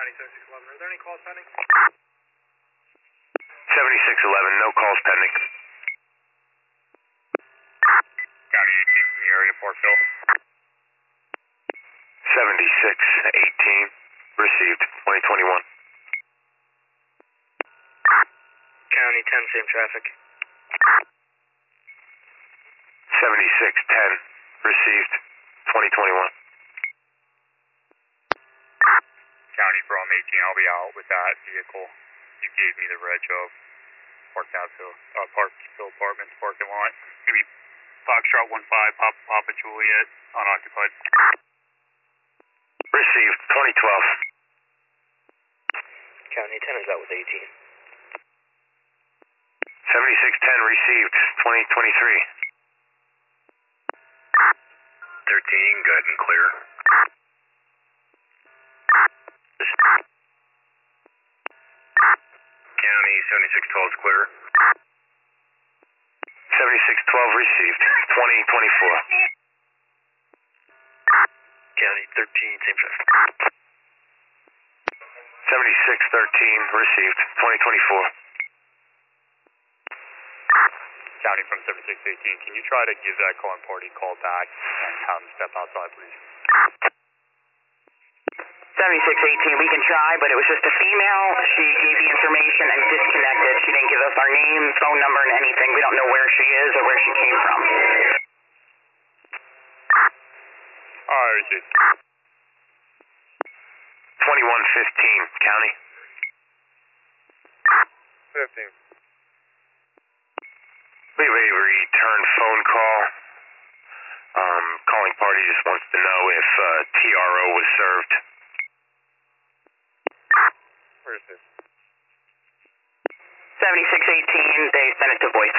County 7611. Are there any calls pending? 7611, no calls pending. County 18 from the area, Portville. 7618, received, 2021. County 10, same traffic. 7610, received, 2021. County from 18, I'll be out with that vehicle. You gave me the reg of Parkville Apartments parking lot. Give me Foxtrot 15, Papa Juliet, unoccupied. Received, 2012. County 10 is out with 18. 7610, received, 2023. 13, good and clear. County 7612 is clear. 7612, received, 2024. County 13, same traffic. 7613, received, 2024. County from 7618, can you try to give that calling party call back and have them step outside, please? 7618, we can try, but it was just a female. She gave the information and disconnected. She didn't give us our name, phone number, and anything. We don't know where she is or where she came from. Alright, 2115, County. 15. We have a return phone call. Calling party just wants to know if TRO was served. Where is this? 7618, they sent it to voicemail.